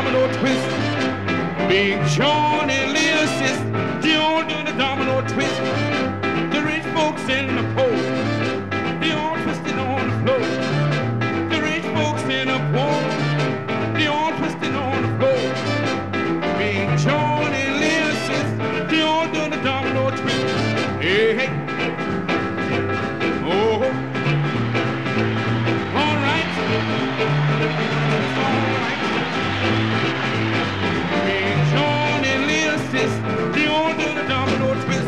domino twist. Big John and Little Sis, they all do the domino twist. The rich folks in the poor, they all twisted on the floor. The rich folks in the poor, they all twisted on the floor. Big John and Little Sis, they all do the domino twist. Hey, hey. Oh, all right. All right. Big John and Little Sis, they all do the domino twist.